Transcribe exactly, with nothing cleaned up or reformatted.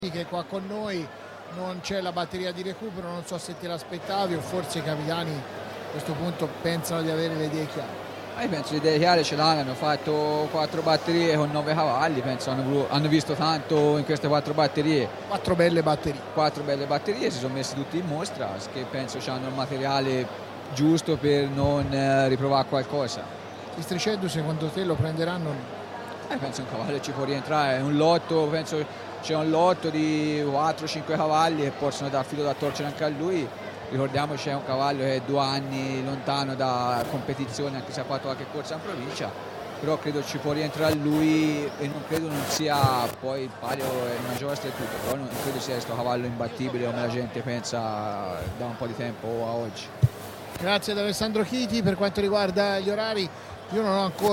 che qua con noi non c'è la batteria di recupero, non so se te l'aspettavi o forse i capitani a questo punto pensano di avere le idee chiare. Io penso le idee chiare ce l'hanno, hanno fatto quattro batterie con nove cavalli, penso hanno, hanno visto tanto in queste quattro batterie. Quattro belle batterie. Quattro belle batterie, si sono messi tutti in mostra, che penso hanno il materiale giusto per non eh, riprovare qualcosa. Istriceddu secondo te lo prenderanno? Eh, penso un cavallo ci può rientrare, è un lotto, penso c'è un lotto di quattro cinque cavalli che possono dar filo da torcere anche a lui. Ricordiamoci è un cavallo che è due anni lontano da competizione, anche se ha fatto qualche corsa in provincia, però credo ci può rientrare lui e non credo non sia poi il palio è una giostra e tutto, però non credo sia questo cavallo imbattibile come la gente pensa da un po' di tempo a oggi. Grazie ad Alessandro Chiti. Per quanto riguarda gli orari, io non ho ancora